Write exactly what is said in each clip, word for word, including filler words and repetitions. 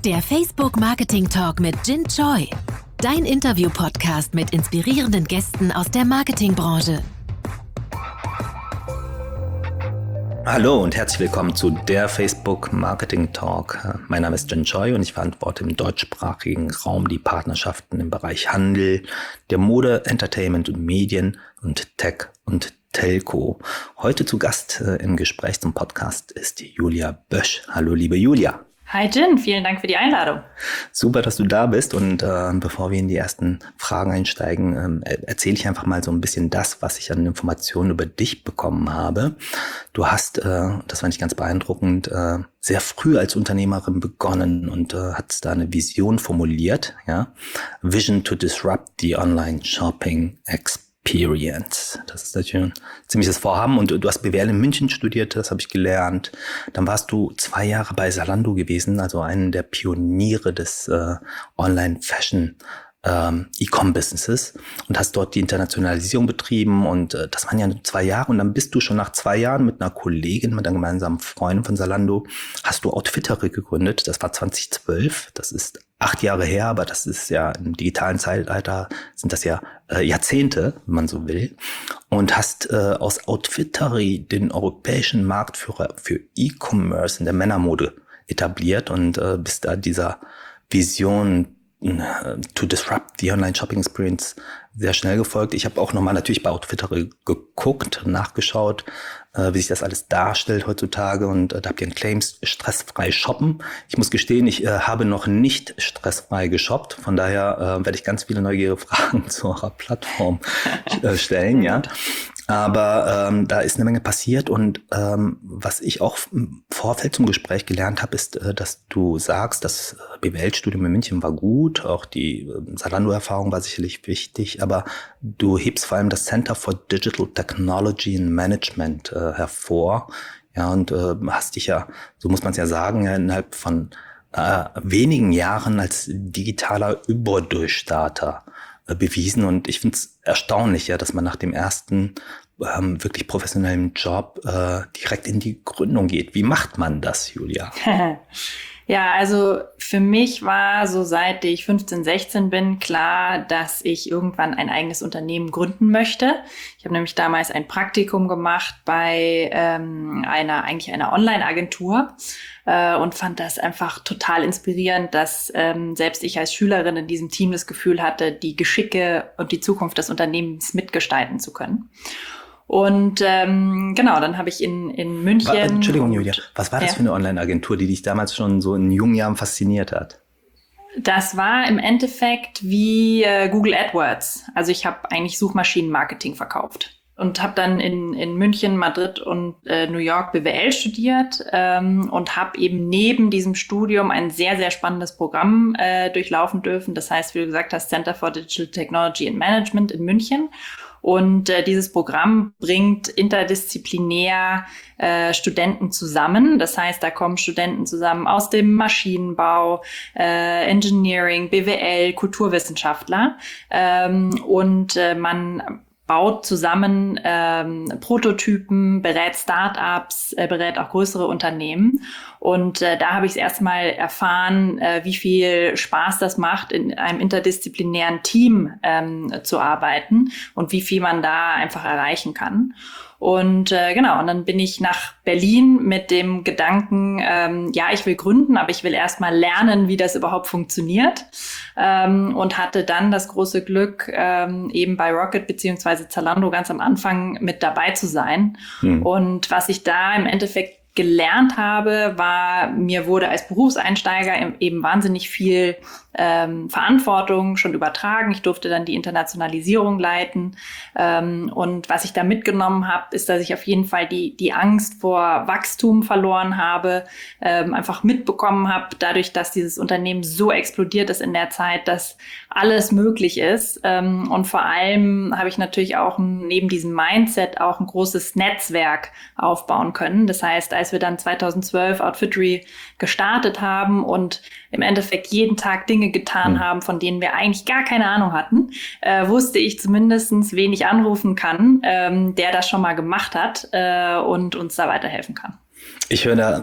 Der Facebook Marketing Talk mit Jin Choi. Dein Interview-Podcast mit inspirierenden Gästen aus der Marketingbranche. Hallo und herzlich willkommen zu der Facebook Marketing Talk. Mein Name ist Jin Choi und ich verantworte im deutschsprachigen Raum die Partnerschaften im Bereich Handel, der Mode, Entertainment und Medien und Tech und Telco. Heute zu Gast äh, im Gespräch zum Podcast ist Julia Bösch. Hallo liebe Julia. Hi Jin, vielen Dank für die Einladung. Super, dass du da bist und äh, bevor wir in die ersten Fragen einsteigen, ähm, erzähle ich einfach mal so ein bisschen das, was ich an Informationen über dich bekommen habe. Du hast, äh, das fand ich ganz beeindruckend, äh, sehr früh als Unternehmerin begonnen und äh, hast da eine Vision formuliert, ja, Vision to disrupt the online shopping experience. Experience. Das ist natürlich ein ziemliches Vorhaben und du hast B W L in München studiert, das habe ich gelernt. Dann warst du zwei Jahre bei Zalando gewesen, also einen der Pioniere des äh, Online-Fashion ähm, E-Com-Businesses und hast dort die Internationalisierung betrieben und äh, das waren ja nur zwei Jahre und dann bist du schon nach zwei Jahren mit einer Kollegin, mit einer gemeinsamen Freundin von Zalando, hast du Outfittery gegründet, das war zwanzig zwölf, das ist acht Jahre her, aber das ist ja im digitalen Zeitalter, sind das ja äh, Jahrzehnte, wenn man so will. Und hast äh, aus Outfittery den europäischen Marktführer für E-Commerce in der Männermode etabliert und äh, bist da dieser Vision äh, to disrupt the online shopping experience sehr schnell gefolgt. Ich habe auch nochmal natürlich bei Outfittery geguckt, nachgeschaut, äh, wie sich das alles darstellt heutzutage und äh, da habt ihr einen Claims stressfrei shoppen. Ich muss gestehen, ich äh, habe noch nicht stressfrei geshoppt, von daher äh, werde ich ganz viele neugierige Fragen zu eurer Plattform äh, stellen, ja. Aber ähm, da ist eine Menge passiert und ähm, was ich auch im Vorfeld zum Gespräch gelernt habe, ist, äh, dass du sagst, das B W L-Studium in München war gut, auch die äh, Zalando-Erfahrung war sicherlich wichtig, aber du hebst vor allem das Center for Digital Technology and Management äh, hervor, ja, und äh, hast dich ja, so muss man es ja sagen, ja, innerhalb von äh, wenigen Jahren als digitaler Überdurchstarter bewiesen und ich finde es erstaunlich, ja, dass man nach dem ersten ähm, wirklich professionellen Job äh, direkt in die Gründung geht. Wie macht man das, Julia? Ja, also für mich war so seit ich fünfzehn, sechzehn bin klar, dass ich irgendwann ein eigenes Unternehmen gründen möchte. Ich habe nämlich damals ein Praktikum gemacht bei ähm, einer eigentlich einer Online-Agentur äh, und fand das einfach total inspirierend, dass ähm, selbst ich als Schülerin in diesem Team das Gefühl hatte, die Geschicke und die Zukunft des Unternehmens mitgestalten zu können. Und ähm, genau, dann habe ich in, in München... War, Entschuldigung, Julia, was war das ja. für eine Online-Agentur, die dich damals schon so in jungen Jahren fasziniert hat? Das war im Endeffekt wie äh, Google AdWords. Also ich habe eigentlich Suchmaschinenmarketing verkauft. Und habe dann in, in München, Madrid und äh, New York B W L studiert ähm, und habe eben neben diesem Studium ein sehr, sehr spannendes Programm äh, durchlaufen dürfen. Das heißt, wie du gesagt hast, Center for Digital Technology and Management in München. Und äh, dieses Programm bringt interdisziplinär äh, Studenten zusammen. Das heißt, da kommen Studenten zusammen aus dem Maschinenbau, äh, Engineering, B W L, Kulturwissenschaftler. Ähm, und äh, man baut zusammen ähm, Prototypen, berät Startups, äh, berät auch größere Unternehmen. Und äh, da habe ich es erstmal erfahren, äh, wie viel Spaß das macht, in einem interdisziplinären Team ähm, zu arbeiten und wie viel man da einfach erreichen kann. Und äh, genau, und dann bin ich nach Berlin mit dem Gedanken, ähm, ja, ich will gründen, aber ich will erstmal lernen, wie das überhaupt funktioniert. Ähm, und hatte dann das große Glück, ähm, eben bei Rocket beziehungsweise Zalando ganz am Anfang mit dabei zu sein. Hm. Und was ich da im Endeffekt gelernt habe, war, mir wurde als Berufseinsteiger eben wahnsinnig viel ähm, Verantwortung schon übertragen. Ich durfte dann die Internationalisierung leiten. Ähm, und was ich da mitgenommen habe, ist, dass ich auf jeden Fall die die Angst vor Wachstum verloren habe, ähm, einfach mitbekommen habe, dadurch, dass dieses Unternehmen so explodiert ist in der Zeit, dass alles möglich ist. Ähm, und vor allem habe ich natürlich auch neben diesem Mindset auch ein großes Netzwerk aufbauen können. Das heißt, als wir dann zweitausendzwölf Outfittery gestartet haben und im Endeffekt jeden Tag Dinge getan mhm. haben, von denen wir eigentlich gar keine Ahnung hatten, äh, wusste ich zumindestens, wen ich anrufen kann, ähm, der das schon mal gemacht hat äh, und uns da weiterhelfen kann. Ich höre da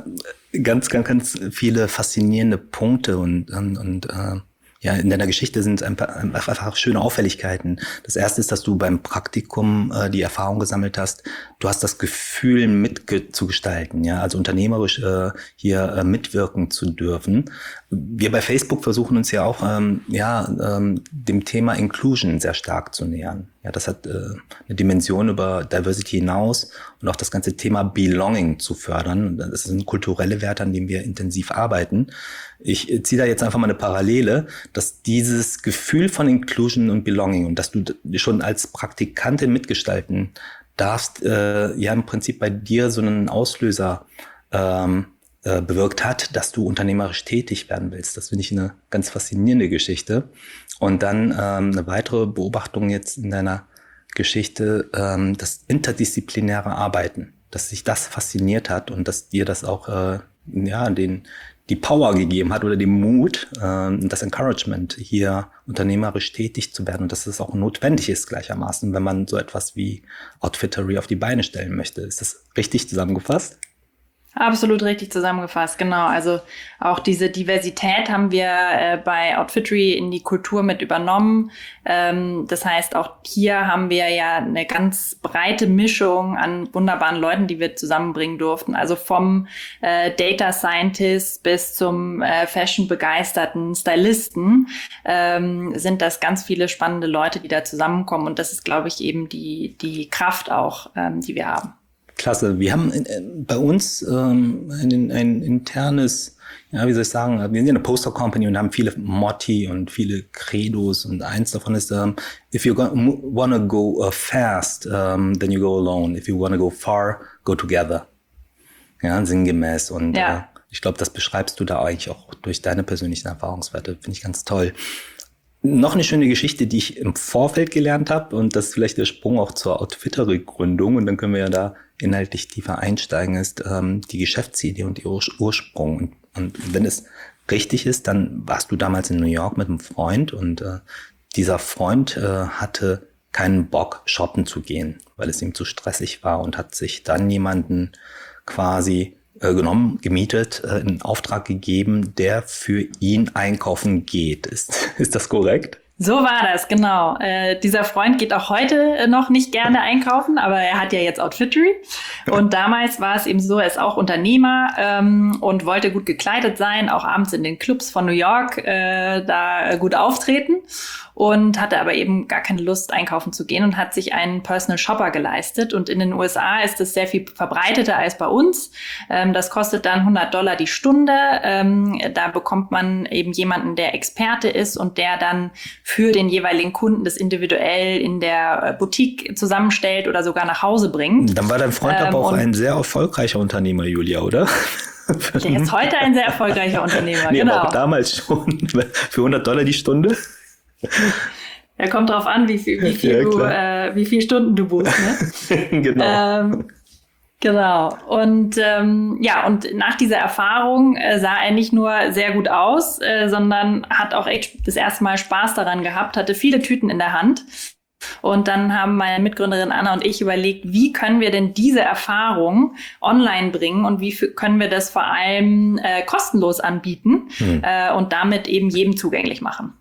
ganz, ganz, ganz viele faszinierende Punkte und, und, und äh, ja, in deiner Geschichte sind ein paar, einfach schöne Auffälligkeiten. Das erste ist, dass du beim Praktikum äh, die Erfahrung gesammelt hast, du hast das Gefühl, mitzugestalten, ja, also unternehmerisch äh, hier äh, mitwirken zu dürfen. Wir bei Facebook versuchen uns ja auch, ähm, ja, ähm, dem Thema Inclusion sehr stark zu nähern. Ja, das hat äh, eine Dimension über Diversity hinaus und auch das ganze Thema Belonging zu fördern. Das sind kulturelle Werte, an denen wir intensiv arbeiten. Ich ziehe da jetzt einfach mal eine Parallele, dass dieses Gefühl von Inclusion und Belonging und dass du schon als Praktikantin mitgestalten darfst, äh, ja im Prinzip bei dir so einen Auslöser ähm, äh, bewirkt hat, dass du unternehmerisch tätig werden willst. Das finde ich eine ganz faszinierende Geschichte. Und dann ähm, eine weitere Beobachtung jetzt in deiner Geschichte, ähm, das interdisziplinäre Arbeiten, dass sich das fasziniert hat und dass dir das auch äh, ja den die Power gegeben hat oder den Mut, äh, das Encouragement, hier unternehmerisch tätig zu werden und dass es auch notwendig ist gleichermaßen, wenn man so etwas wie Outfittery auf die Beine stellen möchte. Ist das richtig zusammengefasst? Absolut richtig zusammengefasst, genau. Also auch diese Diversität haben wir äh, bei Outfittery in die Kultur mit übernommen. Ähm, das heißt, auch hier haben wir ja eine ganz breite Mischung an wunderbaren Leuten, die wir zusammenbringen durften. Also vom äh, Data Scientist bis zum äh, Fashion-begeisterten Stylisten ähm, sind das ganz viele spannende Leute, die da zusammenkommen. Und das ist, glaube ich, eben die, die Kraft auch, ähm, die wir haben. Klasse. Wir haben äh, bei uns ähm, ein, ein internes, ja, wie soll ich sagen, wir sind ja eine Poster-Company und haben viele Motti und viele Credos und eins davon ist, um, if you wanna go uh, fast, um, then you go alone. If you wanna go far, go together. Ja, sinngemäß. Und ja. äh, ich glaube, das beschreibst du da eigentlich auch durch deine persönlichen Erfahrungswerte. Finde ich ganz toll. Noch eine schöne Geschichte, die ich im Vorfeld gelernt habe und das ist vielleicht der Sprung auch zur Outfittery-Gründung und dann können wir ja da inhaltlich tiefer einsteigen, ist ähm, die Geschäftsidee und ihr Ur- Ursprung. Und, und wenn es richtig ist, dann warst du damals in New York mit einem Freund und äh, dieser Freund äh, hatte keinen Bock, shoppen zu gehen, weil es ihm zu stressig war und hat sich dann jemanden quasi äh, genommen, gemietet, äh, in Auftrag gegeben, der für ihn einkaufen geht. Ist, ist das korrekt? So war das, genau. Äh, dieser Freund geht auch heute noch nicht gerne einkaufen, aber er hat ja jetzt Outfittery. Und damals war es eben so, er ist auch Unternehmer ähm, und wollte gut gekleidet sein, auch abends in den Clubs von New York äh, da gut auftreten. Und hatte aber eben gar keine Lust, einkaufen zu gehen und hat sich einen Personal Shopper geleistet. Und in den U S A ist das sehr viel verbreiteter als bei uns. Ähm, das kostet dann hundert Dollar die Stunde. Ähm, da bekommt man eben jemanden, der Experte ist und der dann für den jeweiligen Kunden das individuell in der Boutique zusammenstellt oder sogar nach Hause bringt. Dann war dein Freund ähm, aber auch ein sehr erfolgreicher Unternehmer, Julia, oder? Der ist heute ein sehr erfolgreicher Unternehmer, nee, genau. Aber auch damals schon. Für hundert Dollar die Stunde? Ja, kommt drauf an, wie viel, wie viel, ja, du, äh, wie viel Stunden du buchst, ne? Genau. Ähm, genau. Und ähm, ja, und nach dieser Erfahrung äh, sah er nicht nur sehr gut aus, äh, sondern hat auch echt das erste Mal Spaß daran gehabt, hatte viele Tüten in der Hand. Und dann haben meine Mitgründerin Anna und ich überlegt, wie können wir denn diese Erfahrung online bringen und wie f- können wir das vor allem äh, kostenlos anbieten hm. äh, und damit eben jedem zugänglich machen.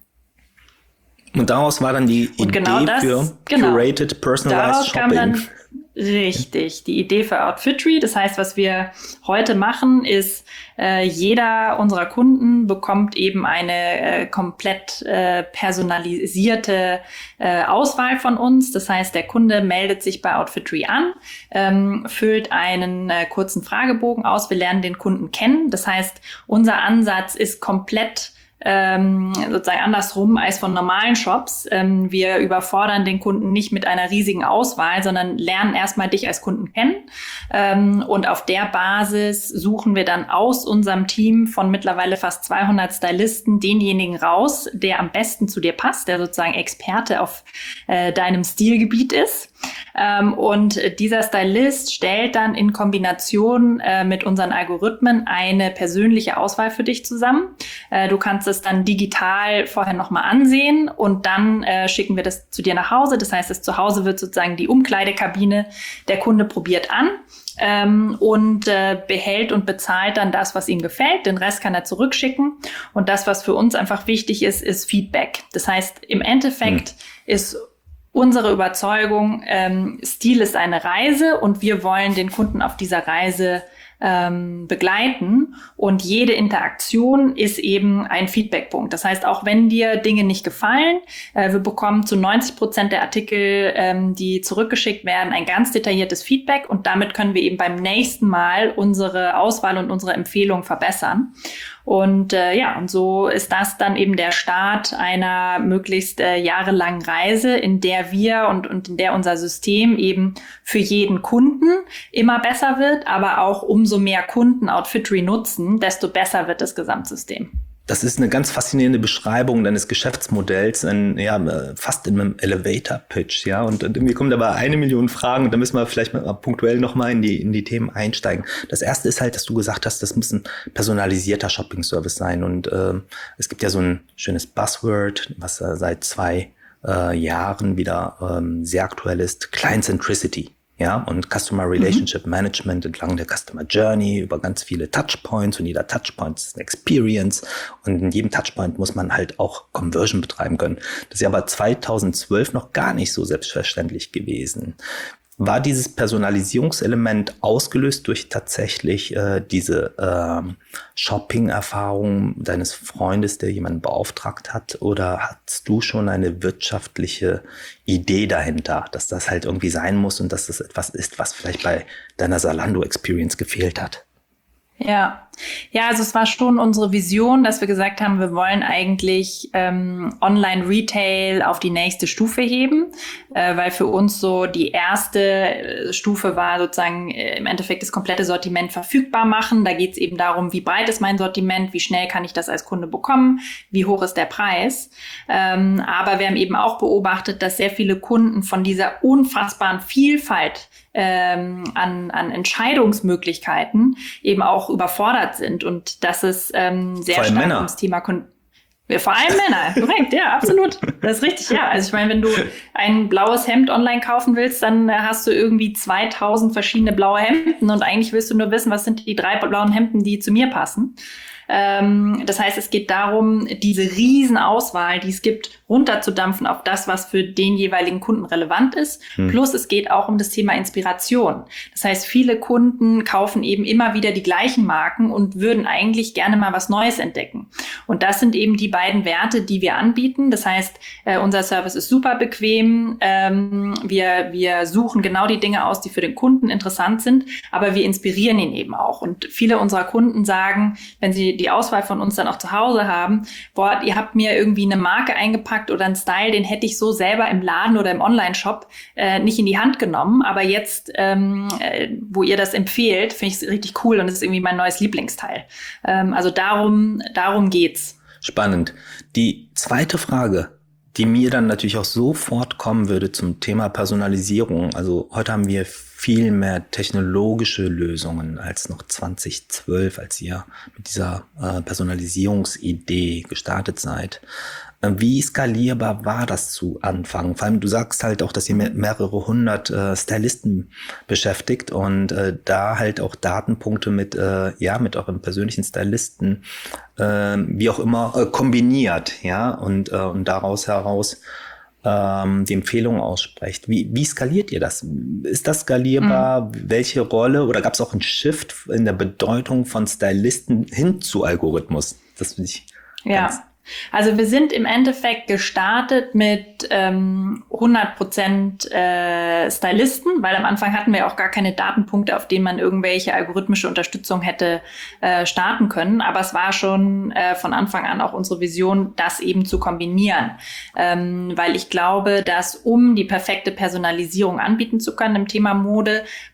Und daraus war dann die Idee genau das, für genau. Curated Personalized daraus Shopping. Kam dann, richtig, die Idee für Outfittery. Das heißt, was wir heute machen, ist, äh, jeder unserer Kunden bekommt eben eine äh, komplett äh, personalisierte äh, Auswahl von uns. Das heißt, der Kunde meldet sich bei Outfittery an, ähm, füllt einen äh, kurzen Fragebogen aus. Wir lernen den Kunden kennen. Das heißt, unser Ansatz ist komplett Ähm, sozusagen andersrum als von normalen Shops. Ähm, wir überfordern den Kunden nicht mit einer riesigen Auswahl, sondern lernen erstmal dich als Kunden kennen. Ähm, und auf der Basis suchen wir dann aus unserem Team von mittlerweile fast zweihundert Stylisten denjenigen raus, der am besten zu dir passt, der sozusagen Experte auf äh, deinem Stilgebiet ist. Ähm, und dieser Stylist stellt dann in Kombination äh, mit unseren Algorithmen eine persönliche Auswahl für dich zusammen. Äh, du kannst es dann digital vorher nochmal ansehen und dann äh, schicken wir das zu dir nach Hause. Das heißt, das zu Hause wird sozusagen die Umkleidekabine. Der Kunde probiert an ähm, und äh, behält und bezahlt dann das, was ihm gefällt. Den Rest kann er zurückschicken. Und das, was für uns einfach wichtig ist, ist Feedback. Das heißt, im Endeffekt hm. ist unsere Überzeugung, ähm, Stil ist eine Reise und wir wollen den Kunden auf dieser Reise ähm, begleiten. Und jede Interaktion ist eben ein Feedbackpunkt. Das heißt, auch wenn dir Dinge nicht gefallen, äh, wir bekommen zu neunzig Prozent der Artikel, ähm, die zurückgeschickt werden, ein ganz detailliertes Feedback. Und damit können wir eben beim nächsten Mal unsere Auswahl und unsere Empfehlung verbessern. Und äh, ja, und so ist das dann eben der Start einer möglichst äh, jahrelangen Reise, in der wir und, und in der unser System eben für jeden Kunden immer besser wird, aber auch umso mehr Kunden Outfittery nutzen, desto besser wird das Gesamtsystem. Das ist eine ganz faszinierende Beschreibung deines Geschäftsmodells, ein, ja, fast in einem Elevator-Pitch, ja. Und, und irgendwie kommen dabei eine Million Fragen und da müssen wir vielleicht mal punktuell nochmal in die, in die Themen einsteigen. Das erste ist halt, dass du gesagt hast, das muss ein personalisierter Shopping-Service sein. Und äh, es gibt ja so ein schönes Buzzword, was äh, seit zwei äh, Jahren wieder ähm, sehr aktuell ist, Client Centricity. Ja, und Customer Relationship mhm. Management entlang der Customer Journey über ganz viele Touchpoints und jeder Touchpoint ist eine Experience und in jedem Touchpoint muss man halt auch Conversion betreiben können. Das ist ja aber zweitausendzwölf noch gar nicht so selbstverständlich gewesen. War dieses Personalisierungselement ausgelöst durch tatsächlich äh, diese äh, Shopping-Erfahrung deines Freundes, der jemanden beauftragt hat? Oder hast du schon eine wirtschaftliche Idee dahinter, dass das halt irgendwie sein muss und dass das etwas ist, was vielleicht bei deiner Zalando-Experience gefehlt hat? Ja, ja, also es war schon unsere Vision, dass wir gesagt haben, wir wollen eigentlich ähm, Online-Retail auf die nächste Stufe heben, äh, weil für uns so die erste Stufe war sozusagen äh, im Endeffekt das komplette Sortiment verfügbar machen. Da geht es eben darum, wie breit ist mein Sortiment, wie schnell kann ich das als Kunde bekommen, wie hoch ist der Preis. Ähm, aber wir haben eben auch beobachtet, dass sehr viele Kunden von dieser unfassbaren Vielfalt ähm, an, an Entscheidungsmöglichkeiten eben auch überfordert sind und das ist ähm, sehr stark Männer. ums Thema Kon- Vor allem Männer, korrekt, ja, absolut. Das ist richtig, ja. Also ich meine, wenn du ein blaues Hemd online kaufen willst, dann hast du irgendwie zweitausend verschiedene blaue Hemden und eigentlich willst du nur wissen, was sind die drei blauen Hemden, die zu mir passen. Ähm, das heißt, es geht darum, diese Riesenauswahl, die es gibt, runterzudampfen auf das, was für den jeweiligen Kunden relevant ist. Hm. Plus es geht auch um das Thema Inspiration. Das heißt, viele Kunden kaufen eben immer wieder die gleichen Marken und würden eigentlich gerne mal was Neues entdecken. Und das sind eben die beiden Werte, die wir anbieten. Das heißt, äh, unser Service ist super bequem. Ähm, wir, wir suchen genau die Dinge aus, die für den Kunden interessant sind, aber wir inspirieren ihn eben auch. Und viele unserer Kunden sagen, wenn sie die Auswahl von uns dann auch zu Hause haben, boah, ihr habt mir irgendwie eine Marke eingepackt oder einen Style, den hätte ich so selber im Laden oder im Online-Shop äh, nicht in die Hand genommen, aber jetzt, ähm, äh, wo ihr das empfehlt, finde ich es richtig cool und es ist irgendwie mein neues Lieblingsteil. Ähm, also darum, darum geht's. Spannend. Die zweite Frage, die mir dann natürlich auch sofort kommen würde zum Thema Personalisierung. Also heute haben wir viel mehr technologische Lösungen als noch zweitausendzwölf, als ihr mit dieser äh, Personalisierungsidee gestartet seid. Äh, wie skalierbar war das zu Anfang? Vor allem, du sagst halt auch, dass ihr mehr, mehrere hundert äh, Stylisten beschäftigt und äh, da halt auch Datenpunkte mit, äh, ja, mit eurem persönlichen Stylisten, äh, wie auch immer, äh, kombiniert, ja, und, äh, und daraus heraus ähm, die Empfehlung aussprecht. Wie, wie skaliert ihr das? Ist das skalierbar? Mhm. Welche Rolle oder gab es auch einen Shift in der Bedeutung von Stylisten hin zu Algorithmus? Das finde ich ja. ganz Also wir sind im Endeffekt gestartet mit ähm, hundert Prozent äh, Stylisten, weil am Anfang hatten wir auch gar keine Datenpunkte, auf denen man irgendwelche algorithmische Unterstützung hätte äh, starten können. Aber es war schon äh, von Anfang an auch unsere Vision, das eben zu kombinieren. Ähm, weil ich glaube, dass um die perfekte Personalisierung anbieten zu können im Thema Mode,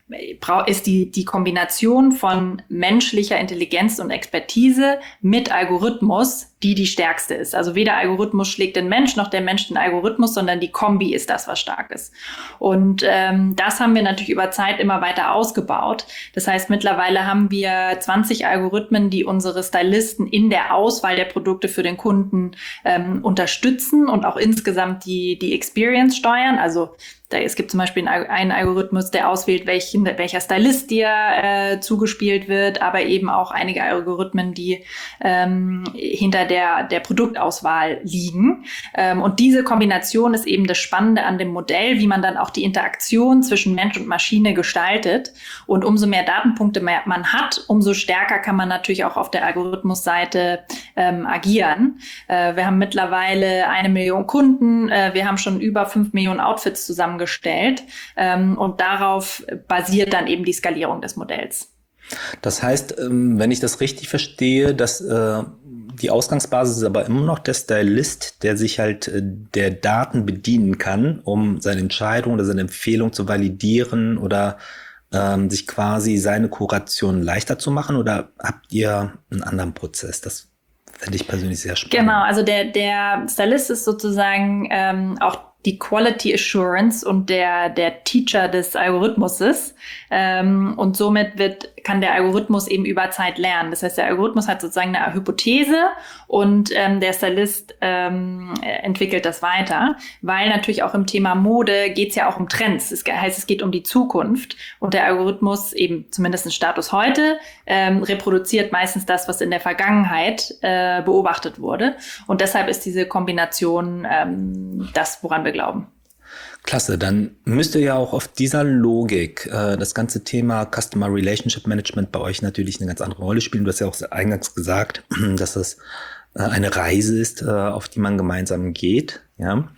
ist die, die Kombination von menschlicher Intelligenz und Expertise mit Algorithmus, die die stärkste ist. Also weder Algorithmus schlägt den Mensch, noch der Mensch den Algorithmus, sondern die Kombi ist das, was stark ist. Und ähm, das haben wir natürlich über Zeit immer weiter ausgebaut. Das heißt, mittlerweile haben wir zwanzig Algorithmen, die unsere Stylisten in der Auswahl der Produkte für den Kunden ähm, unterstützen und auch insgesamt die, die Experience steuern. Also da, es gibt zum Beispiel einen Algorithmus, der auswählt, welchen, welcher Stylist dir äh, zugespielt wird, aber eben auch einige Algorithmen, die ähm, hinter der, der Produktauswahl liegen. Ähm, und diese Kombination ist eben das Spannende an dem Modell, wie man dann auch die Interaktion zwischen Mensch und Maschine gestaltet. Und umso mehr Datenpunkte man hat, umso stärker kann man natürlich auch auf der Algorithmusseite ähm, agieren. Äh, wir haben mittlerweile eine Million Kunden, äh, wir haben schon über fünf Millionen Outfits zusammen gestellt ähm, und darauf basiert dann eben die Skalierung des Modells. Das heißt, ähm, wenn ich das richtig verstehe, dass äh, die Ausgangsbasis ist aber immer noch der Stylist, der sich halt äh, der Daten bedienen kann, um seine Entscheidung oder seine Empfehlung zu validieren oder ähm, sich quasi seine Kuration leichter zu machen, oder habt ihr einen anderen Prozess? Das finde ich persönlich sehr spannend. Genau, also der, der Stylist ist sozusagen ähm, auch die Quality Assurance und der, der Teacher des Algorithmuses. Ähm, und somit wird, kann der Algorithmus eben über Zeit lernen. Das heißt, der Algorithmus hat sozusagen eine Hypothese und ähm, der Stylist ähm, entwickelt das weiter, weil natürlich auch im Thema Mode geht es ja auch um Trends. Das heißt, es geht um die Zukunft und der Algorithmus, eben zumindest ein Status heute, ähm, reproduziert meistens das, was in der Vergangenheit äh, beobachtet wurde. Und deshalb ist diese Kombination ähm, das, woran wir glauben. Klasse, dann müsste ja auch auf dieser Logik äh, das ganze Thema Customer Relationship Management bei euch natürlich eine ganz andere Rolle spielen. Du hast ja auch eingangs gesagt, dass das äh, eine Reise ist, äh, auf die man gemeinsam geht. Ja,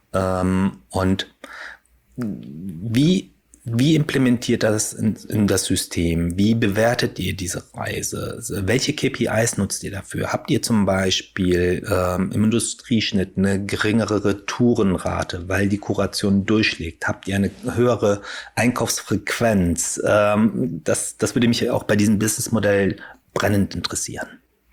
ähm, und wie Wie implementiert das in, in das System? Wie bewertet ihr diese Reise? Welche K P Is nutzt ihr dafür? Habt ihr zum Beispiel ähm, im Industrieschnitt eine geringere Retourenrate, weil die Kuration durchschlägt? Habt ihr eine höhere Einkaufsfrequenz? Ähm, das, das würde mich auch bei diesem Businessmodell brennend interessieren.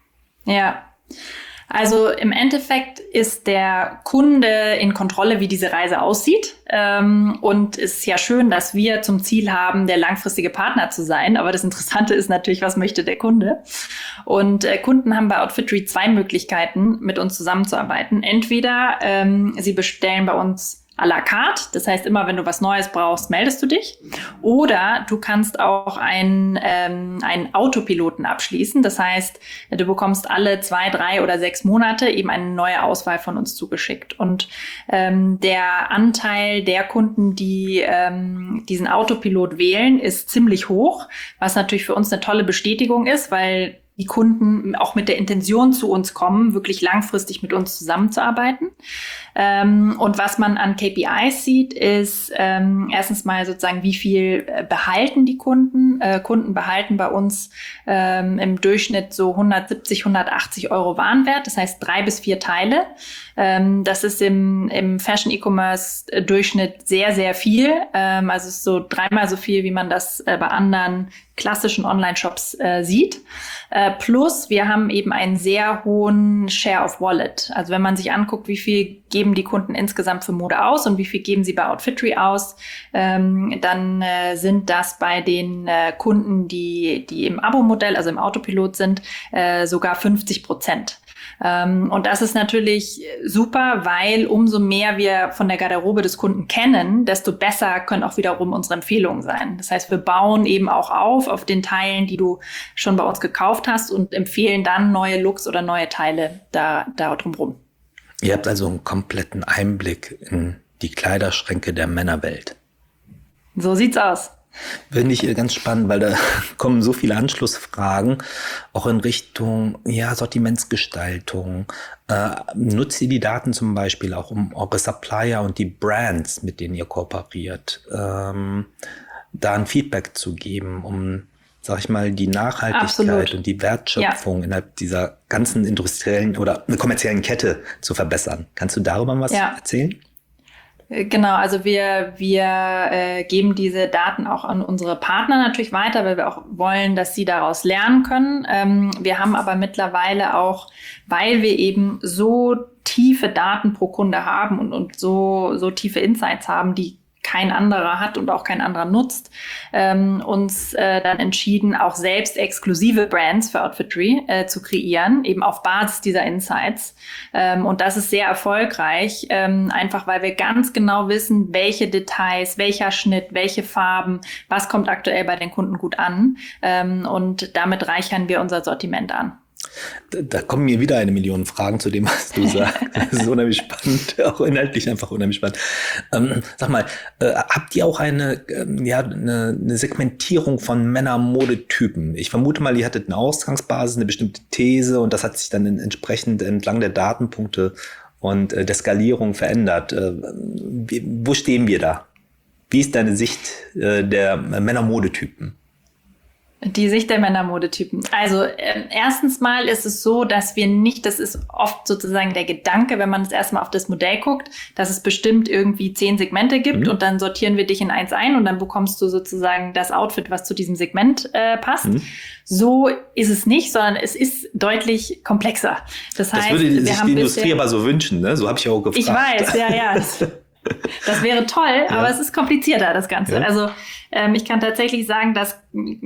Ja. Also im Endeffekt ist der Kunde in Kontrolle, wie diese Reise aussieht. Ähm, und es ist ja schön, dass wir zum Ziel haben, der langfristige Partner zu sein. Aber das Interessante ist natürlich, was möchte der Kunde? Und äh, Kunden haben bei Outfittery zwei Möglichkeiten, mit uns zusammenzuarbeiten. Entweder ähm, sie bestellen bei uns à la carte, das heißt, immer wenn du was Neues brauchst, meldest du dich. Oder du kannst auch einen, ähm, einen Autopiloten abschließen. Das heißt, du bekommst alle zwei, drei oder sechs Monate eben eine neue Auswahl von uns zugeschickt. Und ähm, der Anteil der Kunden, die ähm, diesen Autopilot wählen, ist ziemlich hoch, was natürlich für uns eine tolle Bestätigung ist, weil die Kunden auch mit der Intention zu uns kommen, wirklich langfristig mit uns zusammenzuarbeiten. Ähm, und was man an K P Is sieht, ist ähm, erstens mal sozusagen, wie viel äh, behalten die Kunden. Äh, Kunden behalten bei uns ähm, im Durchschnitt so hundertsiebzig, hundertachtzig Euro Warenwert, das heißt drei bis vier Teile. Ähm, das ist im, im Fashion-E-Commerce-Durchschnitt sehr, sehr viel. Ähm, also es ist so dreimal so viel, wie man das äh, bei anderen klassischen Online-Shops äh, sieht. Äh, plus, wir haben eben einen sehr hohen Share of Wallet. Also wenn man sich anguckt, wie viel geben die Kunden insgesamt für Mode aus und wie viel geben sie bei Outfittery aus, ähm, dann äh, sind das bei den äh, Kunden, die, die im Abo-Modell, also im Autopilot sind, äh, sogar fünfzig Prozent. Ähm, und das ist natürlich super, weil umso mehr wir von der Garderobe des Kunden kennen, desto besser können auch wiederum unsere Empfehlungen sein. Das heißt, wir bauen eben auch auf auf den Teilen, die du schon bei uns gekauft hast und empfehlen dann neue Looks oder neue Teile da, da drumherum. Ihr habt also einen kompletten Einblick in die Kleiderschränke der Männerwelt. So sieht's aus. Finde ich ganz spannend, weil da kommen so viele Anschlussfragen, auch in Richtung ja, Sortimentsgestaltung. Äh, nutzt ihr die Daten zum Beispiel auch, um eure Supplier und die Brands, mit denen ihr kooperiert, ähm, da ein Feedback zu geben, um, sag ich mal, die Nachhaltigkeit Absolut. Und die Wertschöpfung ja. innerhalb dieser ganzen industriellen oder kommerziellen Kette zu verbessern? Kannst du darüber was ja. erzählen? Genau, also wir, wir äh, geben diese Daten auch an unsere Partner natürlich weiter, weil wir auch wollen, dass sie daraus lernen können. Ähm, wir haben aber mittlerweile auch, weil wir eben so tiefe Daten pro Kunde haben und, und so, so tiefe Insights haben, die kein anderer hat und auch kein anderer nutzt, ähm, uns äh, dann entschieden, auch selbst exklusive Brands für Outfittery äh, zu kreieren, eben auf Basis dieser Insights. Ähm, und das ist sehr erfolgreich, ähm, einfach weil wir ganz genau wissen, welche Details, welcher Schnitt, welche Farben, was kommt aktuell bei den Kunden gut an. Ähm, und damit reichern wir unser Sortiment an. Da, da kommen mir wieder eine Million Fragen zu dem, was du sagst. Das ist unheimlich spannend, auch inhaltlich einfach unheimlich spannend. Ähm, sag mal, äh, habt ihr auch eine, ähm, ja, eine, eine Segmentierung von Männer-Modetypen? Ich vermute mal, ihr hattet eine Ausgangsbasis, eine bestimmte These und das hat sich dann entsprechend entlang der Datenpunkte und äh, der Skalierung verändert. Äh, wie, wo stehen wir da? Wie ist deine Sicht äh, der Männer-Modetypen? Die Sicht der Männermodetypen. Also äh, erstens mal ist es so, dass wir nicht, das ist oft sozusagen der Gedanke, wenn man das erstmal auf das Modell guckt, dass es bestimmt irgendwie zehn Segmente gibt mhm. und dann sortieren wir dich in eins ein und dann bekommst du sozusagen das Outfit, was zu diesem Segment äh, passt. Mhm. So ist es nicht, sondern es ist deutlich komplexer. Das heißt, das würde sich wir haben die Industrie aber so wünschen, ne? So habe ich auch gefragt. Ich weiß, ja, ja. Das wäre toll, ja. Aber es ist komplizierter, das Ganze. Ja. Also ähm, ich kann tatsächlich sagen, dass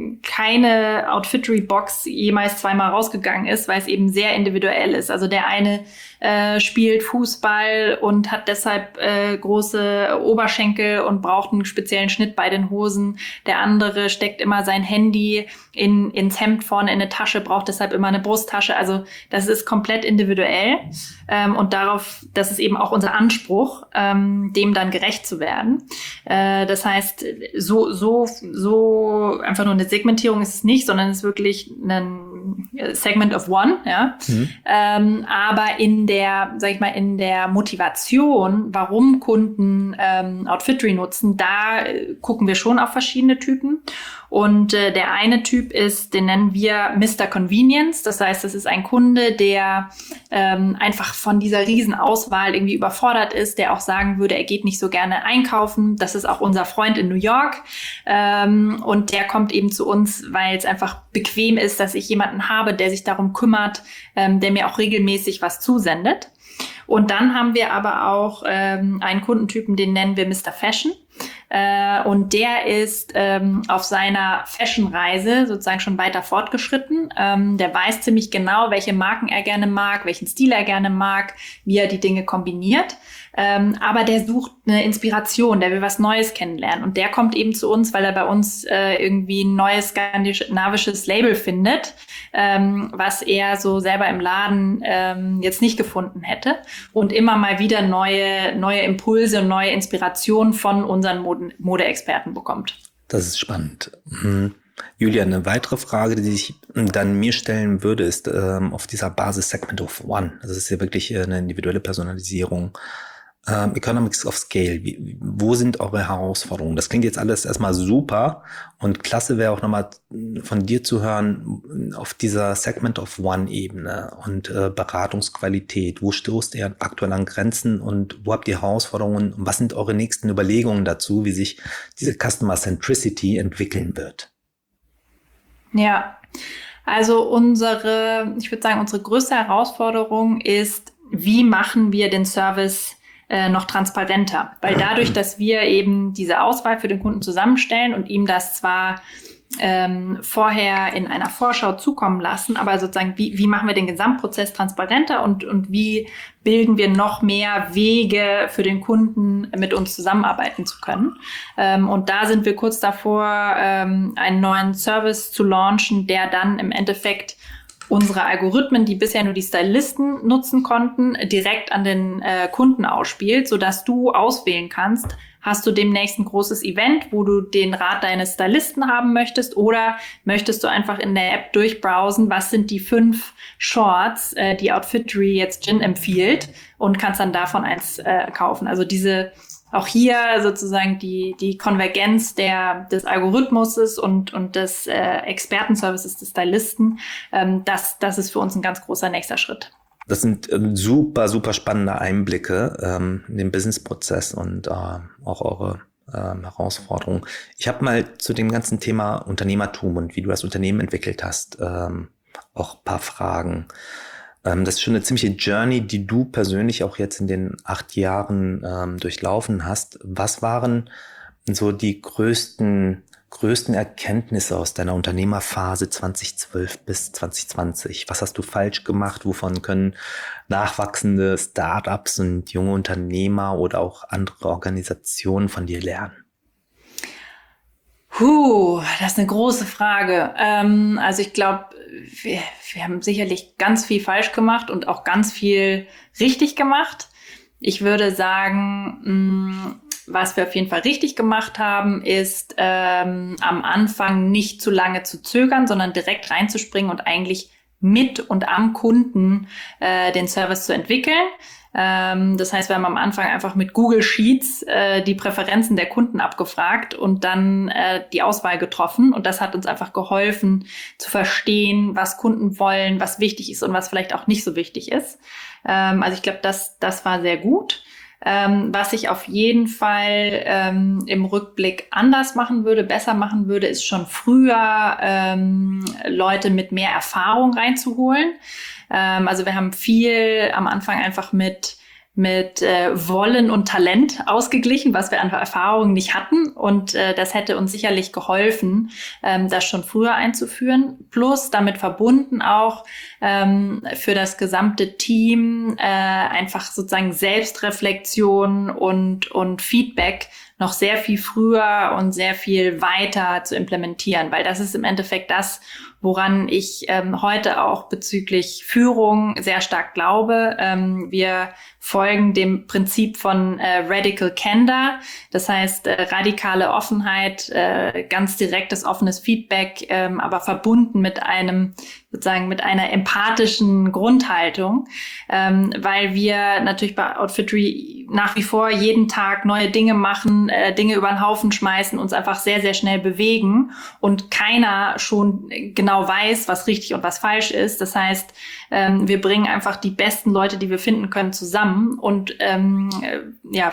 keine Outfittery-Box jemals zweimal rausgegangen ist, weil es eben sehr individuell ist. Also der eine äh, spielt Fußball und hat deshalb äh, große Oberschenkel und braucht einen speziellen Schnitt bei den Hosen. Der andere steckt immer sein Handy in ins Hemd vorne in eine Tasche, braucht deshalb immer eine Brusttasche. Also das ist komplett individuell. Ähm, und darauf, das ist eben auch unser Anspruch, ähm, dem dann gerecht zu werden. Äh, das heißt, so so so einfach nur eine Segmentierung ist es nicht, sondern es ist wirklich ein Segment of One, ja. Mhm. Ähm, aber in der, sag ich mal, in der Motivation, warum Kunden ähm, Outfittery nutzen, da äh, gucken wir schon auf verschiedene Typen. Und äh, der eine Typ ist, den nennen wir Mister Convenience. Das heißt, das ist ein Kunde, der ähm, einfach von dieser riesen Auswahl irgendwie überfordert ist, der auch sagen würde, er geht nicht so gerne einkaufen. Das ist auch unser Freund in New York. Ähm, und der kommt eben zu uns, weil es einfach bequem ist, dass ich jemanden habe, der sich darum kümmert, ähm, der mir auch regelmäßig was zusendet. Und dann haben wir aber auch ähm, einen Kundentypen, den nennen wir Mister Fashion. Äh, und der ist ähm, auf seiner Fashion-Reise sozusagen schon weiter fortgeschritten. Ähm, der weiß ziemlich genau, welche Marken er gerne mag, welchen Stil er gerne mag, wie er die Dinge kombiniert. Ähm, aber der sucht eine Inspiration, der will was Neues kennenlernen. Und der kommt eben zu uns, weil er bei uns äh, irgendwie ein neues skandinavisches Label findet, ähm, was er so selber im Laden ähm, jetzt nicht gefunden hätte. Und immer mal wieder neue, neue Impulse und neue Inspirationen von unseren Moden- Modeexperten bekommt. Das ist spannend. Mhm. Julia, eine weitere Frage, die ich dann mir stellen würde, ist ähm, auf dieser Basis Segment of One. Das ist ja wirklich eine individuelle Personalisierung. Ähm, Economics of Scale, wie, wo sind eure Herausforderungen? Das klingt jetzt alles erstmal super und klasse wäre auch nochmal von dir zu hören auf dieser Segment of One-Ebene und äh, Beratungsqualität. Wo stoßt ihr aktuell an Grenzen und wo habt ihr Herausforderungen und was sind eure nächsten Überlegungen dazu, wie sich diese Customer Centricity entwickeln wird? Ja, also unsere, ich würde sagen, unsere größte Herausforderung ist, wie machen wir den Service äh, noch transparenter? Weil dadurch, dass wir eben diese Auswahl für den Kunden zusammenstellen und ihm das zwar ähm, vorher in einer Vorschau zukommen lassen, aber sozusagen, wie, wie machen wir den Gesamtprozess transparenter und, und wie bilden wir noch mehr Wege für den Kunden, mit uns zusammenarbeiten zu können. Ähm, und da sind wir kurz davor, ähm, einen neuen Service zu launchen, der dann im Endeffekt unsere Algorithmen, die bisher nur die Stylisten nutzen konnten, direkt an den äh, Kunden ausspielt, sodass du auswählen kannst, hast du demnächst ein großes Event, wo du den Rat deines Stylisten haben möchtest, oder möchtest du einfach in der App durchbrowsen, was sind die fünf Shorts, äh, die Outfittery jetzt Gin empfiehlt, und kannst dann davon eins äh, kaufen. Also diese auch hier sozusagen die die Konvergenz der des Algorithmuses und und des äh, Expertenservices des Stylisten, ähm, das das ist für uns ein ganz großer nächster Schritt. Das sind äh, super, super spannende Einblicke ähm, in den Businessprozess und äh, auch eure ähm, Herausforderungen. Ich habe mal zu dem ganzen Thema Unternehmertum und wie du das Unternehmen entwickelt hast, ähm, auch ein paar Fragen. Ähm, das ist schon eine ziemliche Journey, die du persönlich auch jetzt in den acht Jahren ähm, durchlaufen hast. Was waren so die größten größten Erkenntnisse aus deiner Unternehmerphase zweitausendzwölf bis zwanzig zwanzig? Was hast du falsch gemacht? Wovon können nachwachsende Startups und junge Unternehmer oder auch andere Organisationen von dir lernen? Puh, das ist eine große Frage. Ähm, also ich glaube, wir, wir haben sicherlich ganz viel falsch gemacht und auch ganz viel richtig gemacht. Ich würde sagen, mh, was wir auf jeden Fall richtig gemacht haben, ist ähm, am Anfang nicht zu lange zu zögern, sondern direkt reinzuspringen und eigentlich mit und am Kunden äh, den Service zu entwickeln. Ähm, das heißt, wir haben am Anfang einfach mit Google Sheets äh, die Präferenzen der Kunden abgefragt und dann äh, die Auswahl getroffen. Und das hat uns einfach geholfen zu verstehen, was Kunden wollen, was wichtig ist und was vielleicht auch nicht so wichtig ist. Ähm, also ich glaube, das, das war sehr gut. Ähm, was ich auf jeden Fall ähm, im Rückblick anders machen würde, besser machen würde, ist schon früher ähm, Leute mit mehr Erfahrung reinzuholen. Ähm, also wir haben viel am Anfang einfach mit mit äh, Wollen und Talent ausgeglichen, was wir an Erfahrungen nicht hatten. Und äh, das hätte uns sicherlich geholfen, ähm, das schon früher einzuführen. Plus damit verbunden auch ähm, für das gesamte Team äh, einfach sozusagen Selbstreflexion und, und Feedback noch sehr viel früher und sehr viel weiter zu implementieren. Weil das ist im Endeffekt das, woran ich ähm, heute auch bezüglich Führung sehr stark glaube. Ähm, wir folgen dem Prinzip von äh, Radical Candor, das heißt äh, radikale Offenheit, äh, ganz direktes, offenes Feedback, ähm, aber verbunden mit einem sozusagen mit einer empathischen Grundhaltung, ähm, weil wir natürlich bei Outfittery nach wie vor jeden Tag neue Dinge machen, äh, Dinge über den Haufen schmeißen, uns einfach sehr, sehr schnell bewegen und keiner schon genau weiß, was richtig und was falsch ist. Das heißt, ähm, wir bringen einfach die besten Leute, die wir finden können, zusammen und ähm, äh, ja,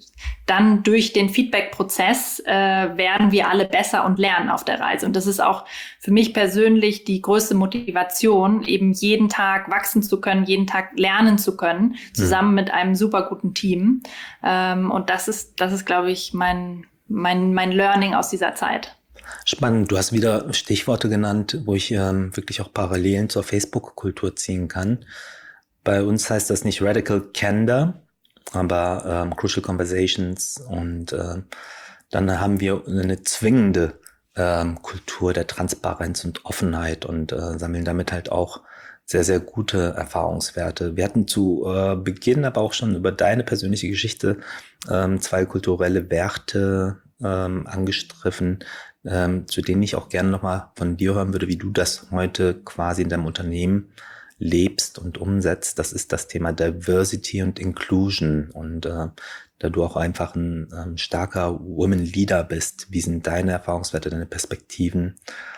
dann durch den Feedback-Prozess äh, werden wir alle besser und lernen auf der Reise. Und das ist auch für mich persönlich die größte Motivation, eben jeden Tag wachsen zu können, jeden Tag lernen zu können, zusammen mhm. mit einem super guten Team. Ähm, und das ist, das ist, glaube ich, mein, mein, mein Learning aus dieser Zeit. Spannend. Du hast wieder Stichworte genannt, wo ich ähm, wirklich auch Parallelen zur Facebook-Kultur ziehen kann. Bei uns heißt das nicht Radical Candor, aber ähm, Crucial Conversations und äh, dann haben wir eine zwingende ähm, Kultur der Transparenz und Offenheit und äh, sammeln damit halt auch sehr, sehr gute Erfahrungswerte. Wir hatten zu äh, Beginn aber auch schon über deine persönliche Geschichte ähm, zwei kulturelle Werte ähm, angestriffen, ähm, zu denen ich auch gerne nochmal von dir hören würde, wie du das heute quasi in deinem Unternehmen lebst und umsetzt. Das ist das Thema Diversity und Inclusion. Und äh, da du auch einfach ein ähm, starker Women Leader bist, wie sind deine Erfahrungswerte, deine Perspektiven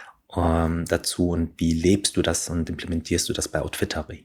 ähm, dazu und wie lebst du das und implementierst du das bei Outfittery?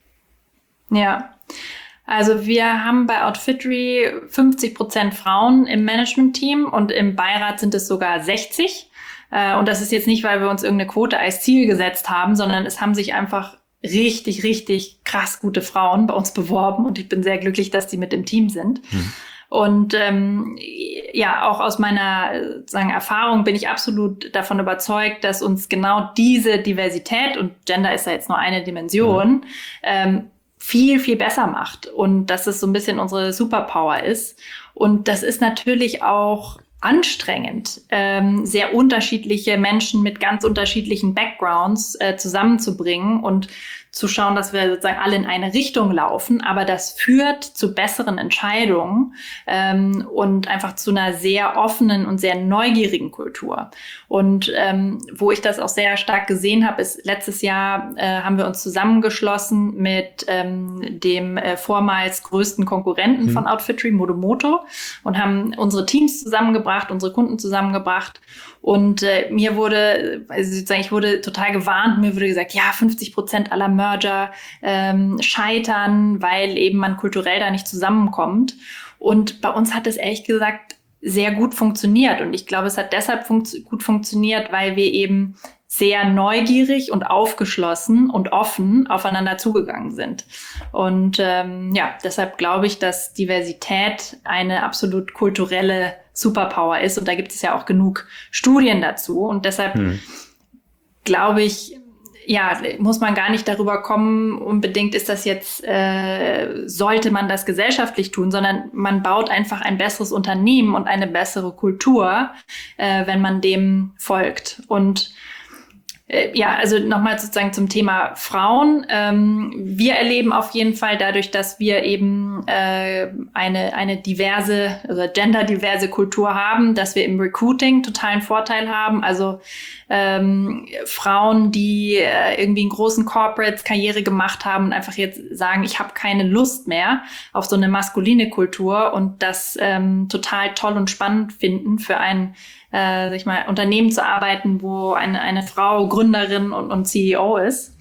Ja, also wir haben bei Outfittery fünfzig Prozent Frauen im Management-Team und im Beirat sind es sogar sechzig. Äh, und das ist jetzt nicht, weil wir uns irgendeine Quote als Ziel gesetzt haben, sondern es haben sich einfach richtig, richtig krass gute Frauen bei uns beworben und ich bin sehr glücklich, dass die mit im Team sind. Hm. Und ähm, ja, auch aus meiner sozusagen Erfahrung bin ich absolut davon überzeugt, dass uns genau diese Diversität, und Gender ist ja jetzt nur eine Dimension, hm. ähm, viel, viel besser macht und dass es so ein bisschen unsere Superpower ist. Und das ist natürlich auch anstrengend, ähm, sehr unterschiedliche Menschen mit ganz unterschiedlichen Backgrounds äh, zusammenzubringen und zu schauen, dass wir sozusagen alle in eine Richtung laufen. Aber das führt zu besseren Entscheidungen ähm, und einfach zu einer sehr offenen und sehr neugierigen Kultur. Und ähm, wo ich das auch sehr stark gesehen habe, ist letztes Jahr äh, haben wir uns zusammengeschlossen mit ähm, dem äh, vormals größten Konkurrenten mhm. von Outfittery, Modomoto, und haben unsere Teams zusammengebracht, unsere Kunden zusammengebracht. Und äh, mir wurde, also sozusagen, ich wurde total gewarnt, mir wurde gesagt, ja, fünfzig Prozent aller Merger ähm, scheitern, weil eben man kulturell da nicht zusammenkommt. Und bei uns hat es ehrlich gesagt sehr gut funktioniert. Und ich glaube, es hat deshalb funkt- gut funktioniert, weil wir eben sehr neugierig und aufgeschlossen und offen aufeinander zugegangen sind. Und ähm, ja, deshalb glaube ich, dass Diversität eine absolut kulturelle Superpower ist. Und da gibt es ja auch genug Studien dazu. Und deshalb hm. glaube ich, ja, muss man gar nicht darüber kommen, unbedingt ist das jetzt, äh, sollte man das gesellschaftlich tun, sondern man baut einfach ein besseres Unternehmen und eine bessere Kultur, äh, wenn man dem folgt. Und ja, also nochmal sozusagen zum Thema Frauen. Ähm, wir erleben auf jeden Fall dadurch, dass wir eben äh, eine eine diverse, also genderdiverse Kultur haben, dass wir im Recruiting totalen Vorteil haben. Also ähm, Frauen, die äh, irgendwie in großen Corporates Karriere gemacht haben und einfach jetzt sagen, ich habe keine Lust mehr auf so eine maskuline Kultur und das ähm, total toll und spannend finden für ein Äh, sag ich mal, Unternehmen zu arbeiten, wo eine, eine Frau Gründerin und, und C E O ist.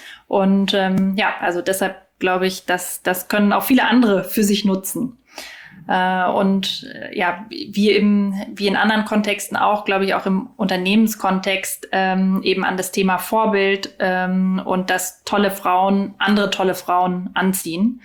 Und ähm, ja, also deshalb glaube ich, dass das können auch viele andere für sich nutzen. Äh, und äh, ja, wie im, wie in anderen Kontexten auch, glaube ich, auch im Unternehmenskontext ähm, eben an das Thema Vorbild ähm, und dass tolle Frauen andere tolle Frauen anziehen.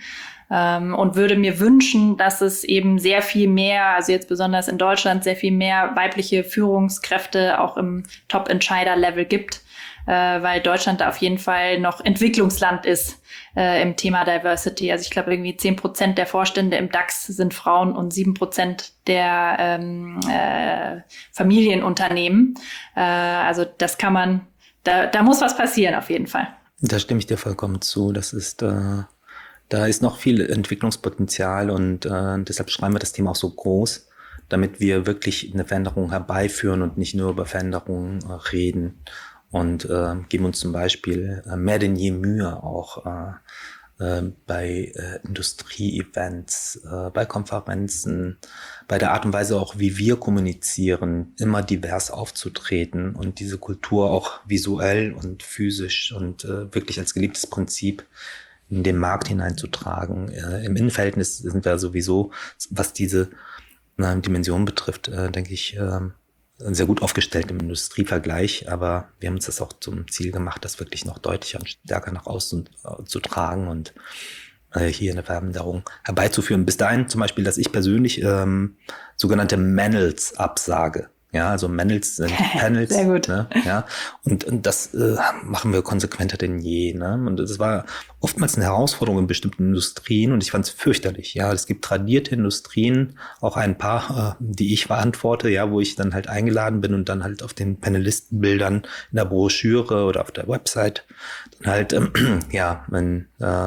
Und würde mir wünschen, dass es eben sehr viel mehr, also jetzt besonders in Deutschland, sehr viel mehr weibliche Führungskräfte auch im Top-Entscheider-Level gibt, weil Deutschland da auf jeden Fall noch Entwicklungsland ist im Thema Diversity. Also ich glaube, irgendwie zehn Prozent der Vorstände im DAX sind Frauen und sieben Prozent der ähm, äh, Familienunternehmen. Äh, also das kann man, da, da muss was passieren auf jeden Fall. Da stimme ich dir vollkommen zu. Das ist... Äh Da ist noch viel Entwicklungspotenzial und äh, deshalb schreiben wir das Thema auch so groß, damit wir wirklich eine Veränderung herbeiführen und nicht nur über Veränderungen äh, reden und äh, geben uns zum Beispiel äh, mehr denn je Mühe auch äh, äh, bei äh, Industrie-Events, äh, bei Konferenzen, bei der Art und Weise auch, wie wir kommunizieren, immer divers aufzutreten und diese Kultur auch visuell und physisch und äh, wirklich als geliebtes Prinzip in den Markt hineinzutragen. Äh, Im Innenverhältnis sind wir sowieso, was diese äh, Dimension betrifft, äh, denke ich, äh, sehr gut aufgestellt im Industrievergleich. Aber wir haben uns das auch zum Ziel gemacht, das wirklich noch deutlicher und stärker nach außen äh, zu tragen und äh, hier eine Veränderung herbeizuführen. Bis dahin zum Beispiel, dass ich persönlich ähm, sogenannte Manels absage. Ja, also Manels sind Panels. Sehr gut. Ne? Ja, und, und das äh, machen wir konsequenter denn je. Ne? Und das war oftmals eine Herausforderung in bestimmten Industrien und ich fand es fürchterlich. Ja, es gibt tradierte Industrien, auch ein paar, äh, die ich verantworte, ja, wo ich dann halt eingeladen bin und dann halt auf den Panelistenbildern in der Broschüre oder auf der Website dann halt, ähm, ja, wenn, äh,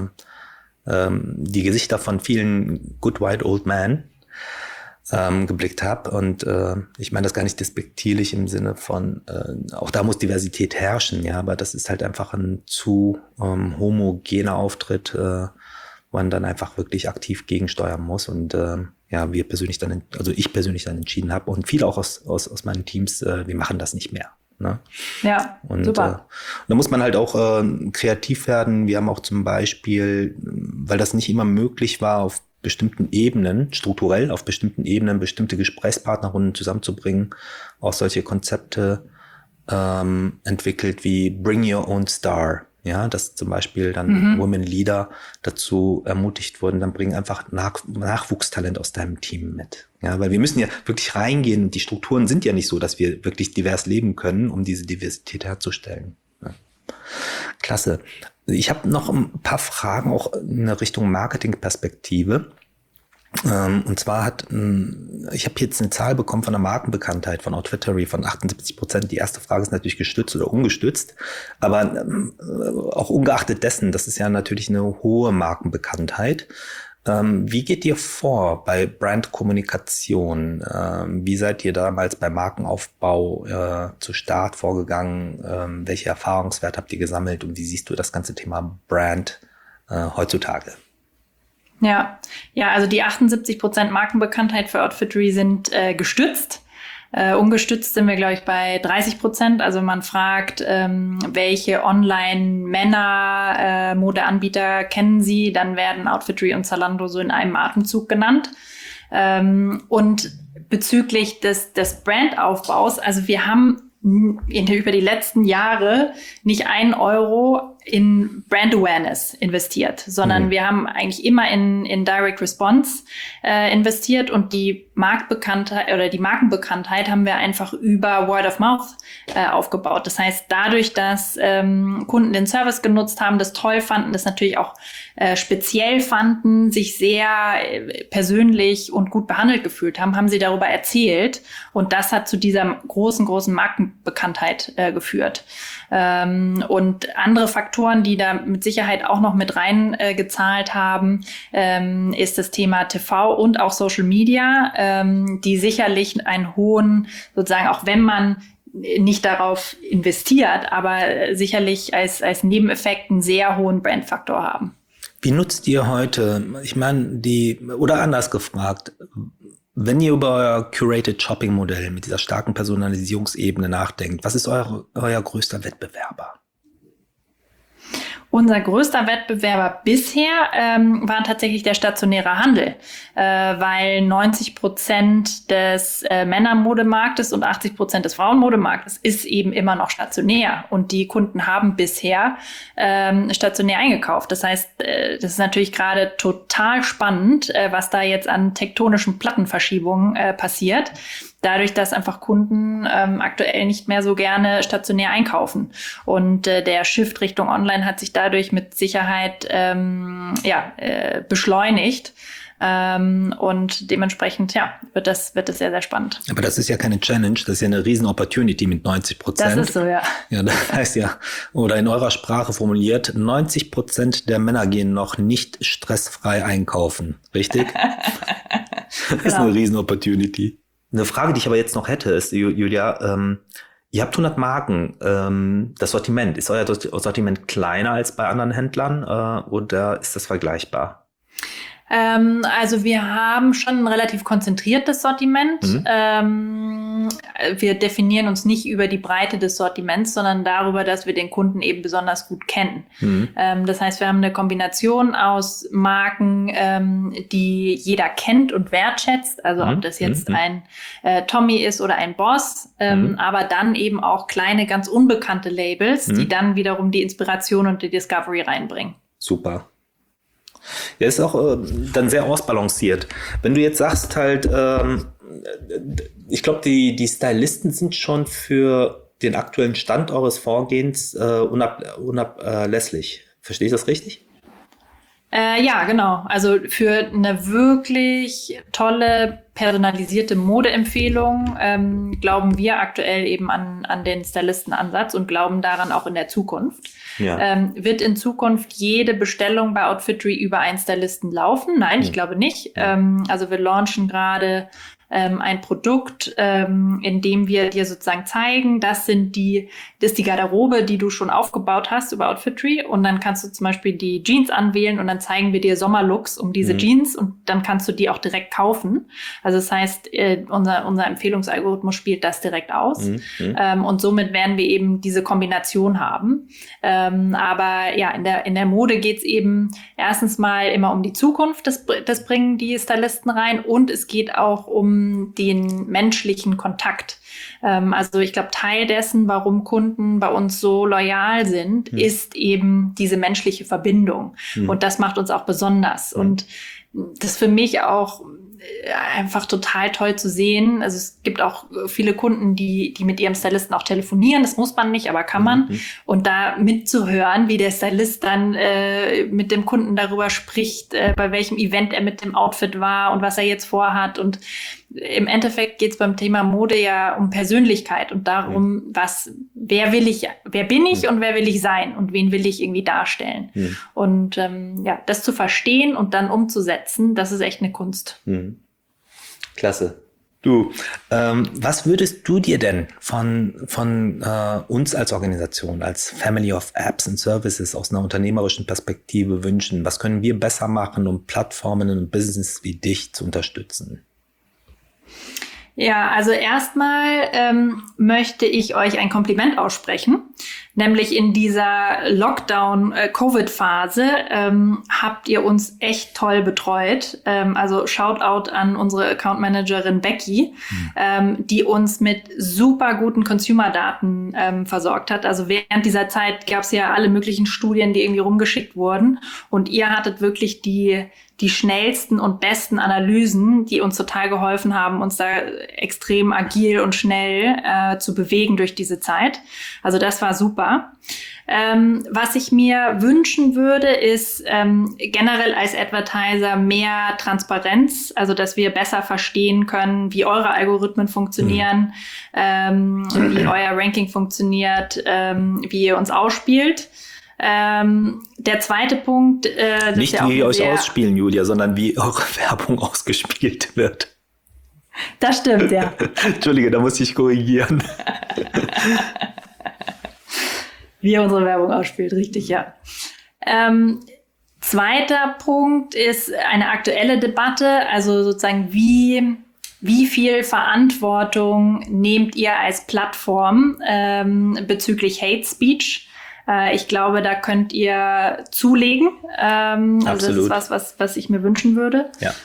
ähm, die Gesichter von vielen good white old men Ähm, geblickt habe. Und äh, ich meine das gar nicht despektierlich im Sinne von, äh, auch da muss Diversität herrschen, ja, aber das ist halt einfach ein zu ähm, homogener Auftritt, äh, wo man dann einfach wirklich aktiv gegensteuern muss. Und äh, ja, wir persönlich dann, also ich persönlich dann entschieden habe und viele auch aus, aus, aus meinen Teams, äh, wir machen das nicht mehr. Ne? Ja, und, super. Äh, da muss man halt auch äh, kreativ werden. Wir haben auch zum Beispiel, weil das nicht immer möglich war, auf bestimmten Ebenen, strukturell auf bestimmten Ebenen, bestimmte Gesprächspartnerrunden zusammenzubringen, auch solche Konzepte ähm, entwickelt wie Bring Your Own Star. Ja, dass zum Beispiel dann mhm. Women Leader dazu ermutigt wurden, dann bring einfach Nach- Nachwuchstalent aus deinem Team mit. Ja, weil wir müssen ja wirklich reingehen und die Strukturen sind ja nicht so, dass wir wirklich divers leben können, um diese Diversität herzustellen. Ja. Klasse. Ich habe noch ein paar Fragen auch in Richtung Marketingperspektive. Ähm, und zwar hat, ich habe jetzt eine Zahl bekommen von der Markenbekanntheit von Outfittery von achtundsiebzig Prozent. Die erste Frage ist natürlich gestützt oder ungestützt, aber auch ungeachtet dessen, das ist ja natürlich eine hohe Markenbekanntheit. Ähm, wie geht ihr vor bei Brandkommunikation? Ähm, wie seid ihr damals beim Markenaufbau äh, zu Start vorgegangen? Ähm, welche Erfahrungswerte habt ihr gesammelt und wie siehst du das ganze Thema Brand äh, heutzutage? Ja, ja, also die achtundsiebzig Prozent Markenbekanntheit für Outfittery sind äh, gestützt. Äh, ungestützt sind wir, glaube ich, bei dreißig Prozent. Also man fragt, ähm, welche Online-Männer-Modeanbieter äh, kennen Sie, dann werden Outfittery und Zalando so in einem Atemzug genannt. Ähm, und bezüglich des, des Brandaufbaus, also wir haben in, über die letzten Jahre nicht einen Euro in Brand Awareness investiert, sondern mhm. wir haben eigentlich immer in, in Direct Response äh, investiert und die Marktbekanntheit oder die Markenbekanntheit haben wir einfach über Word of Mouth äh, aufgebaut. Das heißt, dadurch, dass ähm, Kunden den Service genutzt haben, das toll fanden, das natürlich auch äh, speziell fanden, sich sehr äh, persönlich und gut behandelt gefühlt haben, haben sie darüber erzählt und das hat zu dieser großen, großen Markenbekanntheit äh, geführt. Ähm, und andere Faktoren, die da mit Sicherheit auch noch mit rein äh, gezahlt haben, ähm, ist das Thema T V und auch Social Media, ähm, die sicherlich einen hohen, sozusagen, auch wenn man nicht darauf investiert, aber sicherlich als, als Nebeneffekt einen sehr hohen Brandfaktor haben. Wie nutzt ihr heute, ich meine, die, oder anders gefragt, wenn ihr über euer Curated Shopping Modell mit dieser starken Personalisierungsebene nachdenkt, was ist euer, euer größter Wettbewerber? Unser größter Wettbewerber bisher ähm, war tatsächlich der stationäre Handel, äh, weil neunzig Prozent des äh, Männermodemarktes und achtzig Prozent des Frauenmodemarktes ist eben immer noch stationär und die Kunden haben bisher ähm, stationär eingekauft. Das heißt, äh, das ist natürlich gerade total spannend, äh, was da jetzt an tektonischen Plattenverschiebungen äh, passiert. Dadurch, dass einfach Kunden ähm, aktuell nicht mehr so gerne stationär einkaufen. Und äh, der Shift Richtung Online hat sich dadurch mit Sicherheit ähm, ja, äh, beschleunigt. Ähm, und dementsprechend ja, wird das, wird das sehr, sehr spannend. Aber das ist ja keine Challenge, das ist ja eine riesen Opportunity mit neunzig Prozent. Das ist so, ja. Ja, das heißt ja, oder in eurer Sprache formuliert, neunzig Prozent der Männer gehen noch nicht stressfrei einkaufen. Richtig? Das ist genau. Eine riesen Opportunity. Eine Frage, die ich aber jetzt noch hätte, ist, Julia, ähm, ihr habt hundert Marken, ähm, das Sortiment, ist euer Sortiment kleiner als bei anderen Händlern äh, oder ist das vergleichbar? Ähm, also wir haben schon ein relativ konzentriertes Sortiment. Mhm. Ähm, wir definieren uns nicht über die Breite des Sortiments, sondern darüber, dass wir den Kunden eben besonders gut kennen. Mhm. Ähm, das heißt, wir haben eine Kombination aus Marken, ähm, die jeder kennt und wertschätzt. Also mhm. ob das jetzt mhm. ein äh, Tommy ist oder ein Boss, ähm, mhm. aber dann eben auch kleine, ganz unbekannte Labels, mhm. die dann wiederum die Inspiration und die Discovery reinbringen. Super. Ja, ist auch äh, dann sehr ausbalanciert. Wenn du jetzt sagst halt, ähm, ich glaube, die, die Stylisten sind schon für den aktuellen Stand eures Vorgehens äh, unab, unablässlich. Verstehe ich das richtig? Äh, ja, genau. Also für eine wirklich tolle, personalisierte Modeempfehlung ähm, glauben wir aktuell eben an, an den Stylistenansatz und glauben daran auch in der Zukunft. Ja. Ähm, wird in Zukunft jede Bestellung bei Outfittery über einen Stylisten laufen? Nein, ich glaube nicht. Ähm, also wir launchen gerade ähm, ein Produkt, ähm, in dem wir dir sozusagen zeigen, das sind die, das ist die Garderobe, die du schon aufgebaut hast über Outfittery und dann kannst du zum Beispiel die Jeans anwählen und dann zeigen wir dir Sommerlooks um diese mhm. Jeans und dann kannst du die auch direkt kaufen. Also das heißt, äh, unser, unser Empfehlungsalgorithmus spielt das direkt aus mhm. ähm, und somit werden wir eben diese Kombination haben. Ähm, aber ja, in der, in der Mode geht's eben erstens mal immer um die Zukunft, das, das bringen die Stylisten rein und es geht auch um den menschlichen Kontakt. Ähm, also ich glaube, Teil dessen, warum Kunden bei uns so loyal sind, mhm. ist eben diese menschliche Verbindung. Mhm. Und das macht uns auch besonders. Mhm. Und das ist für mich auch einfach total toll zu sehen. Also es gibt auch viele Kunden, die die mit ihrem Stylisten auch telefonieren. Das muss man nicht, aber kann man. Mhm. Und da mitzuhören, wie der Stylist dann äh, mit dem Kunden darüber spricht, äh, bei welchem Event er mit dem Outfit war und was er jetzt vorhat. Und im Endeffekt geht es beim Thema Mode ja um Persönlichkeit und darum, mhm. was, wer will ich, wer bin ich mhm. und wer will ich sein und wen will ich irgendwie darstellen. Mhm. Und ähm, ja, das zu verstehen und dann umzusetzen, das ist echt eine Kunst. Mhm. Klasse. Du, ähm, was würdest du dir denn von, von äh, uns als Organisation, als Family of Apps and Services aus einer unternehmerischen Perspektive wünschen? Was können wir besser machen, um Plattformen und Business wie dich zu unterstützen? Ja, also erstmal ähm, möchte ich euch ein Kompliment aussprechen. Nämlich in dieser Lockdown-Covid-Phase ähm, habt ihr uns echt toll betreut. Ähm, also Shoutout an unsere Account-Managerin Becky, mhm. ähm, die uns mit super guten Consumer-Daten ähm, versorgt hat. Also während dieser Zeit gab es ja alle möglichen Studien, die irgendwie rumgeschickt wurden. Und ihr hattet wirklich die die schnellsten und besten Analysen, die uns total geholfen haben, uns da extrem agil und schnell äh, zu bewegen durch diese Zeit. Also das war super. Ähm, was ich mir wünschen würde, ist ähm, generell als Advertiser mehr Transparenz, also dass wir besser verstehen können, wie eure Algorithmen funktionieren, mhm. ähm, wie euer Ranking funktioniert, ähm, wie ihr uns ausspielt. Ähm, der zweite Punkt, äh, das nicht ist ja wie ihr euch sehr ausspielen, Julia, sondern wie eure Werbung ausgespielt wird. Das stimmt, ja. Entschuldige, da muss ich korrigieren. Wie ihr unsere Werbung ausspielt, richtig, ja. Ähm, zweiter Punkt ist eine aktuelle Debatte, also sozusagen wie Wie viel Verantwortung nehmt ihr als Plattform ähm, bezüglich Hate Speech? Ich glaube, da könnt ihr zulegen. Ähm, also das ist was, was, was ich mir wünschen würde. Ja.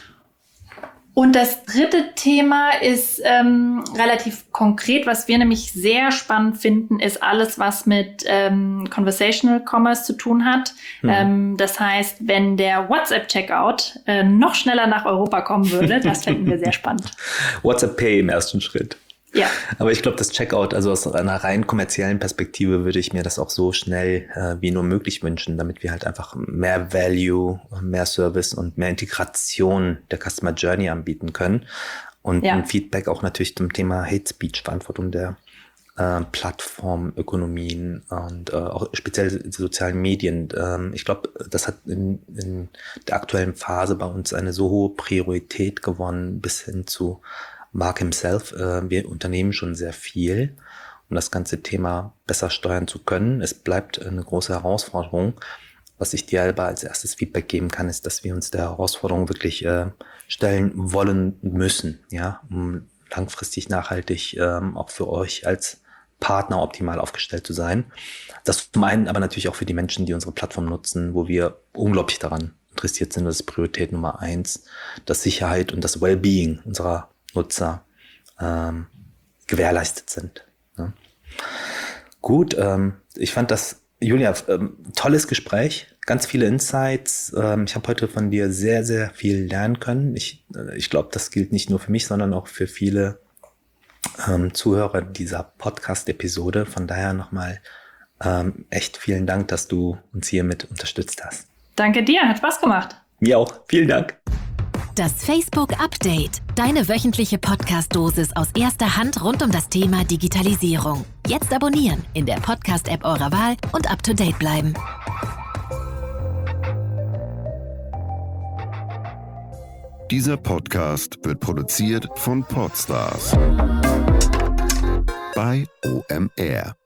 Und das dritte Thema ist ähm, relativ konkret. Was wir nämlich sehr spannend finden, ist alles, was mit ähm, Conversational Commerce zu tun hat. Hm. Ähm, das heißt, wenn der WhatsApp-Checkout äh, noch schneller nach Europa kommen würde, das fänden wir sehr spannend. WhatsApp Pay im ersten Schritt. Ja. Aber ich glaube, das Checkout, also aus einer rein kommerziellen Perspektive, würde ich mir das auch so schnell äh, wie nur möglich wünschen, damit wir halt einfach mehr Value, mehr Service und mehr Integration der Customer Journey anbieten können. Und ja. ein Feedback auch natürlich zum Thema Hate Speech, Verantwortung der äh, Plattformökonomien und äh, auch speziell sozialen Medien. Ähm, ich glaube, das hat in, in der aktuellen Phase bei uns eine so hohe Priorität gewonnen, bis hin zu Mark himself. Äh, wir unternehmen schon sehr viel, um das ganze Thema besser steuern zu können. Es bleibt eine große Herausforderung. Was ich dir aber als erstes Feedback geben kann, ist, dass wir uns der Herausforderung wirklich äh, stellen wollen müssen, ja, um langfristig nachhaltig ähm, auch für euch als Partner optimal aufgestellt zu sein. Das zum einen aber natürlich auch für die Menschen, die unsere Plattform nutzen, wo wir unglaublich daran interessiert sind. Das ist Priorität Nummer eins, dass Sicherheit und das Wellbeing unserer Nutzer ähm, gewährleistet sind. Ja. Gut, ähm, ich fand das, Julia, ähm, tolles Gespräch, ganz viele Insights. Ähm, ich habe heute von dir sehr, sehr viel lernen können. Ich, äh, ich glaube, das gilt nicht nur für mich, sondern auch für viele ähm, Zuhörer dieser Podcast-Episode. Von daher nochmal ähm, echt vielen Dank, dass du uns hier mit unterstützt hast. Danke dir, hat Spaß gemacht. Mir auch, vielen Dank. Das Facebook Update. Deine wöchentliche Podcast-Dosis aus erster Hand rund um das Thema Digitalisierung. Jetzt abonnieren in der Podcast-App eurer Wahl und up to date bleiben. Dieser Podcast wird produziert von Podstars bei O M R.